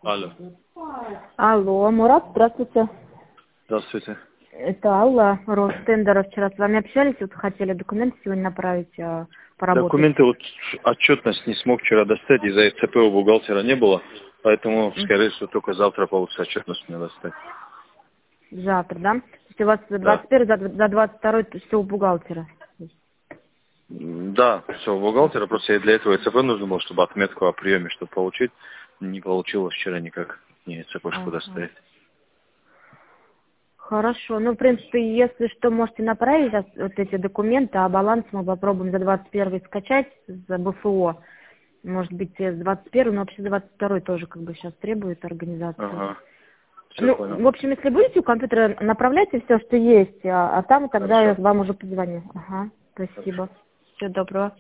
Алло. Алло, Мурат, здравствуйте. Здравствуйте. Это Алла, Ростендера. Вчера с вами общались, вот хотели документы сегодня направить, поработать. Документы, вот отчетность не смог вчера достать, из-за ЦП у бухгалтера не было, поэтому, скорее всего, только завтра получится отчетность мне достать. Завтра, да? То есть у вас за Да. 21 за 22 все у бухгалтера. Да, все, у бухгалтера, просто для этого ЦП нужно было, чтобы отметку о приеме, чтобы получить. Не получилось вчера никак, не ЦПшку достать. Хорошо. Ну, в принципе, если что, можете направить вот эти документы, а баланс мы попробуем за 21 скачать за БФО. Может быть, с 21, но вообще 22 тоже как бы сейчас требует организации. Ага, все Ну, понял. в общем, если будете у компьютера, направляйте все, что есть, а там тогда я Хорошо. вам уже позвоню. Ага, Хорошо. спасибо. Всего доброго.